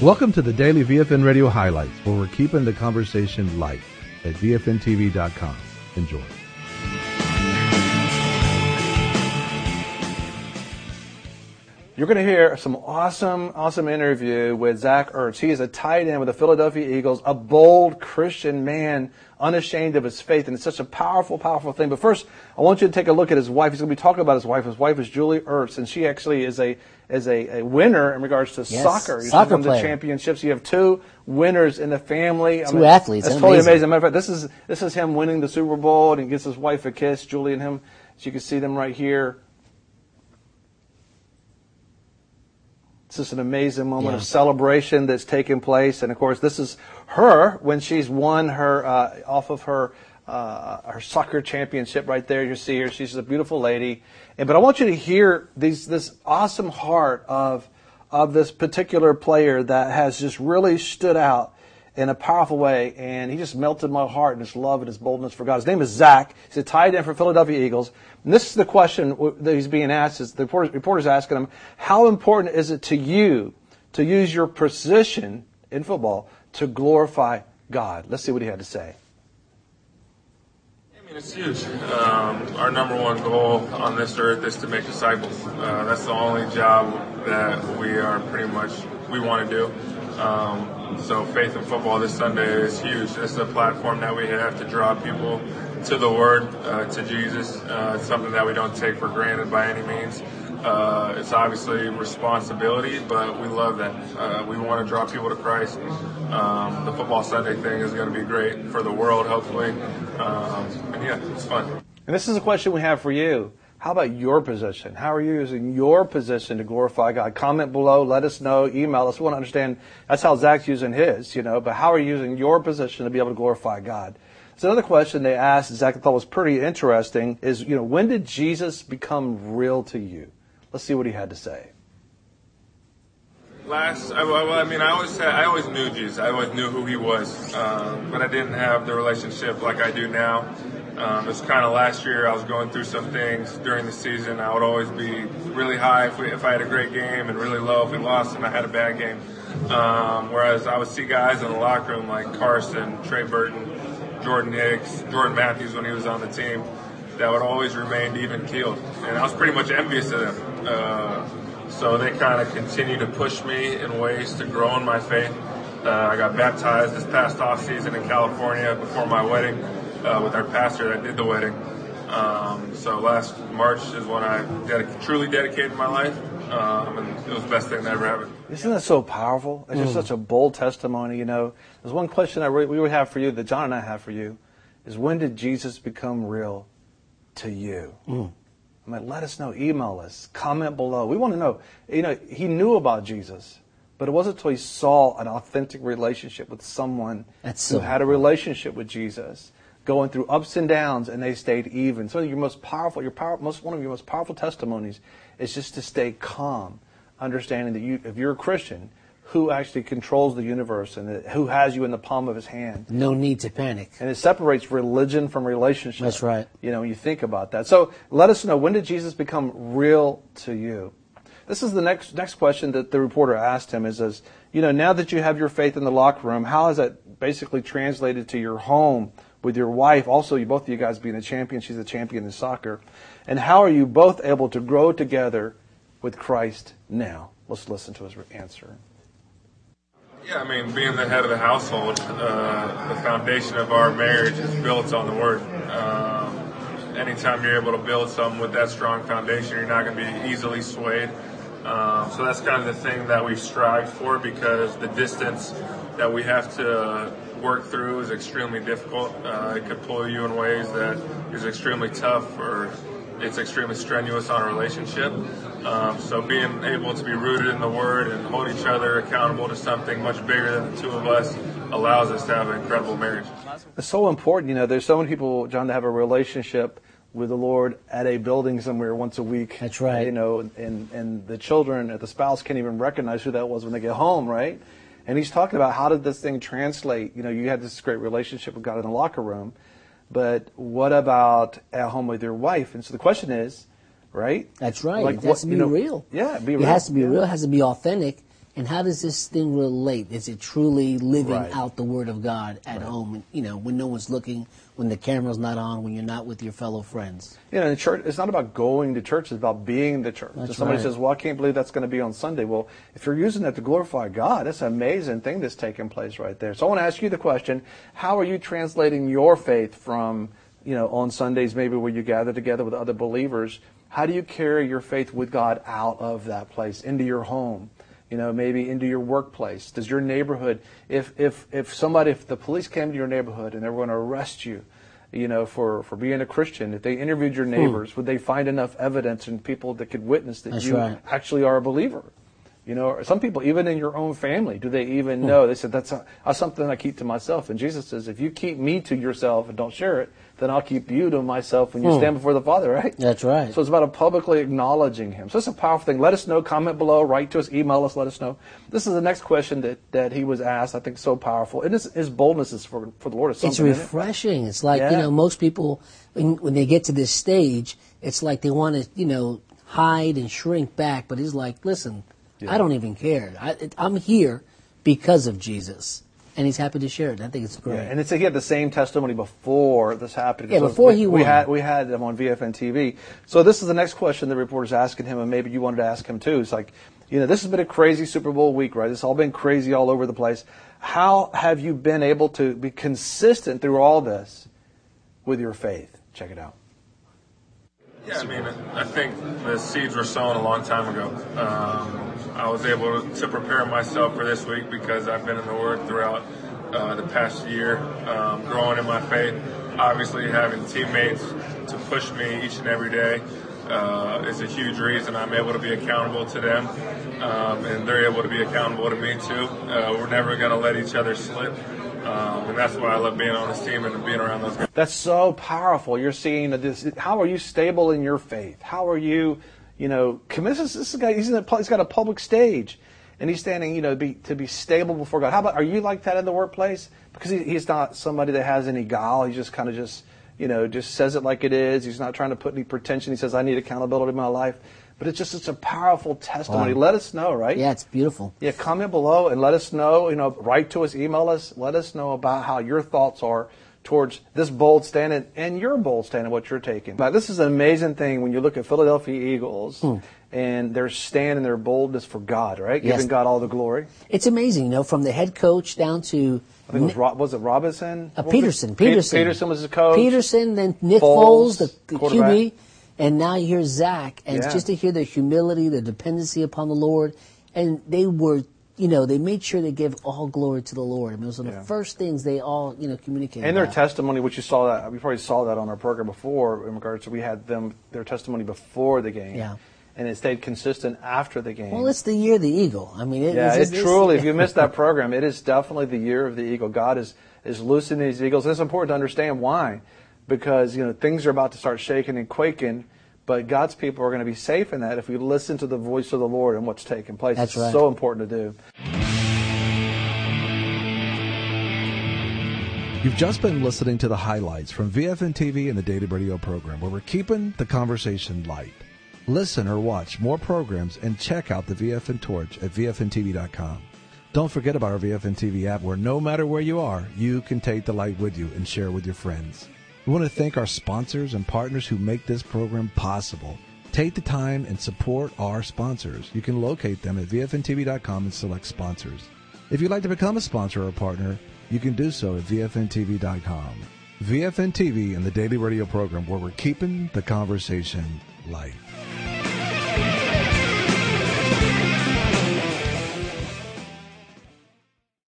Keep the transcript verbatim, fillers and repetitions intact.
Welcome to the Daily V F N Radio Highlights, where we're keeping the conversation light at V F N T V dot com. Enjoy. You're going to hear some awesome, awesome interview with Zach Ertz. He is a tight end with the Philadelphia Eagles, a bold Christian man, unashamed of his faith, and it's such a powerful, powerful thing. But first, I want you to take a look at his wife. He's going to be talking about his wife. His wife is Julie Ertz, and she actually is a is a, a winner in regards to yes, soccer. She's soccer won the championships. You have two winners in the family. Two I mean, athletes. That's totally amazing. amazing. Matter of fact, this is this is him winning the Super Bowl, and he gives his wife a kiss. Julie and him, as you can see them right here. It's just an amazing moment yeah. of celebration that's taken place. And, of course, this is her when she's won her uh, off of her uh, her soccer championship right there. You see her. She's a beautiful lady. And, but I want you to hear these this awesome heart of of this particular player that has just really stood out in a powerful way. And he just melted my heart in his love and his boldness for God. His name is Zach. He's a tight end for Philadelphia Eagles. And this is the question that he's being asked. Is the reporter's asking him, how important is it to you to use your position in football to glorify God? Let's see what he had to say. I mean, it's huge. Um, our number one goal on this earth is to make disciples. Uh, that's the only job that we are pretty much, we want to do. Um, so Faith in Football this Sunday is huge. It's a platform that we have to draw people to the Word, uh, to Jesus. Uh, it's something that we don't take for granted by any means. Uh, it's obviously responsibility, but we love that. Uh, we want to draw people to Christ. Um, the Football Sunday thing is going to be great for the world, hopefully. Um, and yeah, it's fun. And this is a question we have for you. How about your position? How are you using your position to glorify God? Comment below, let us know, email us. We want to understand, that's how Zach's using his, you know, but how are you using your position to be able to glorify God? So another question they asked, Zach, I thought was pretty interesting, is, you know, when did Jesus become real to you? Let's see what he had to say. Last, I, well, I mean, I always had, I always knew Jesus. I always knew who he was, um, but I didn't have the relationship like I do now. Um, it was kind of last year. I was going through some things during the season. I would always be really high if, we, if I had a great game, and really low if we lost and I had a bad game. Um, whereas I would see guys in the locker room like Carson, Trey Burton, Jordan Hicks, Jordan Matthews when he was on the team, that would always remain even keeled. And I was pretty much envious of them. Uh, so they kind of continue to push me in ways to grow in my faith. Uh, I got baptized this past off season in California before my wedding uh, with our pastor that did the wedding. Um, so last March is when I dedic- truly dedicated my life. Um, and it was the best thing that ever happened. Isn't that so powerful? It's just mm. such a bold testimony, you know. There's one question I re- we would have for you, that John and I have for you, is when did Jesus become real to you? Mm. I mean, let us know. Email us. Comment below. We want to know. You know, he knew about Jesus, but it wasn't until he saw an authentic relationship with someone That's who so had a relationship with Jesus, going through ups and downs, and they stayed even. So your most powerful, your power, most one of your most powerful testimonies is just to stay calm, understanding that you, if you're a Christian, who actually controls the universe and who has you in the palm of his hand. No need to panic. And it separates religion from relationship. That's right. You know, when you think about that. So let us know, when did Jesus become real to you? This is the next next question that the reporter asked him is, is, you know, now that you have your faith in the locker room, how has that basically translated to your home with your wife? Also, you both of you guys being a champion. She's a champion in soccer. And how are you both able to grow together with Christ now? Let's listen to his answer. Yeah, I mean, being the head of the household, uh, the foundation of our marriage is built on the Word. Um, anytime you're able to build something with that strong foundation, you're not going to be easily swayed. Um, so that's kind of the thing that we strive for, because the distance that we have to work through is extremely difficult. Uh, it could pull you in ways that is extremely tough, or it's extremely strenuous on a relationship. Um, so being able to be rooted in the Word and hold each other accountable to something much bigger than the two of us allows us to have an incredible marriage. It's so important. You know, there's so many people, John, that have a relationship with the Lord at a building somewhere once a week. That's right. You know, and, and the children, the spouse can't even recognize who that was when they get home, right? And he's talking about, how did this thing translate? You know, you had this great relationship with God in the locker room, but what about at home with your wife? And so the question is, right? That's right. Like, it has what, to be you know, real. Yeah, be it real. has to be yeah. real. It has to be authentic. And how does this thing relate? Is it truly living Right. out the Word of God at Right. home, you know, when no one's looking, when the camera's not on, when you're not with your fellow friends? You know, in church, it's not about going to church, it's about being the church. That's If somebody right. says, well, I can't believe that's going to be on Sunday. Well, if you're using that to glorify God, that's an amazing thing that's taking place right there. So I want to ask you the question, how are you translating your faith from, you know, on Sundays maybe where you gather together with other believers? How do you carry your faith with God out of that place, into your home? You know, maybe into your workplace. Does your neighborhood, if if if somebody, if the police came to your neighborhood and they were going to arrest you, you know, for, for being a Christian, if they interviewed your neighbors, hmm. would they find enough evidence and people that could witness that That's you right. actually are a believer? You know, some people, even in your own family, do they even hmm. know? They said, that's, a, that's something I keep to myself. And Jesus says, if you keep me to yourself and don't share it, then I'll keep you to myself when you hmm. stand before the Father, right? That's right. So it's about publicly acknowledging Him. So it's a powerful thing. Let us know. Comment below. Write to us. Email us. Let us know. This is the next question that, that he was asked. I think so powerful. And his, his boldness is for, for the Lord. Is it's refreshing. It? It's like, yeah. you know, most people, when, when they get to this stage, it's like they want to, you know, hide and shrink back. But he's like, listen, yeah. I don't even care. I, I'm here because of Jesus. And he's happy to share it. I think it's great. Yeah, and it's, he had the same testimony before this happened. Yeah, so before we, he we won. had we had him on V F N T V. So this is the next question the reporter's asking him, and maybe you wanted to ask him too. It's like, you know, this has been a crazy Super Bowl week, right? It's all been crazy all over the place. How have you been able to be consistent through all this with your faith? Check it out. Yeah, I mean, I think the seeds were sown a long time ago. Um, I was able to prepare myself for this week because I've been in the Word throughout uh, the past year, um, growing in my faith. Obviously, having teammates to push me each and every day uh, is a huge reason I'm able to be accountable to them, um, and they're able to be accountable to me too. Uh, we're never going to let each other slip. Um, and that's why I love being on this team and being around those guys. That's so powerful. You're seeing this. How are you stable in your faith? How are you, you know, committed? This guy, he's, in a, he's got a public stage, and he's standing, you know, be, to be stable before God. How about, are you like that in the workplace? Because he, he's not somebody that has any guile. He just kind of just, you know, just says it like it is. He's not trying to put any pretension. He says, I need accountability in my life. But it's just, it's a powerful testimony. Wow. Let us know, right? Yeah, it's beautiful. Yeah, comment below and let us know, you know, write to us, email us, let us know about how your thoughts are towards this bold stand and, and your bold stand and what you're taking. Now, this is an amazing thing when you look at Philadelphia Eagles hmm. and their stand and their boldness for God, right? Yes. Giving God all the glory. It's amazing, you know, from the head coach down to... I think it was, Ro- was it Robinson? Uh, Peterson. Peterson. Peterson was the coach. Peterson, then Nick Foles, Foles, the, the Q B. And now you hear Zach, and yeah. it's just to hear the humility, the dependency upon the Lord. And they were, you know, they made sure they gave all glory to the Lord. I mean, it was one of yeah. the first things they all, you know, communicated And their about. testimony, which you saw that, we probably saw that on our program before in regards to we had them, their testimony before the game. Yeah. And it stayed consistent after the game. Well, it's the year of the Eagle. I mean, it, yeah, it's, it it's, truly, it's, if you missed that program, it is definitely the year of the Eagle. God is, is loosening these eagles. And it's important to understand why. Because, you know, things are about to start shaking and quaking. But God's people are going to be safe in that if we listen to the voice of the Lord and what's taking place. That's it's right. so important to do. You've just been listening to the highlights from V F N T V and the Daily Radio program, where we're keeping the conversation light. Listen or watch more programs and check out the V F N Torch at V F N T V dot com. Don't forget about our V F N T V app, where no matter where you are, you can take the light with you and share with your friends. We want to thank our sponsors and partners who make this program possible. Take the time and support our sponsors. You can locate them at V F N T V dot com and select sponsors. If you'd like to become a sponsor or a partner, you can do so at V F N T V dot com. V F N T V and the Daily Radio program, where we're keeping the conversation light.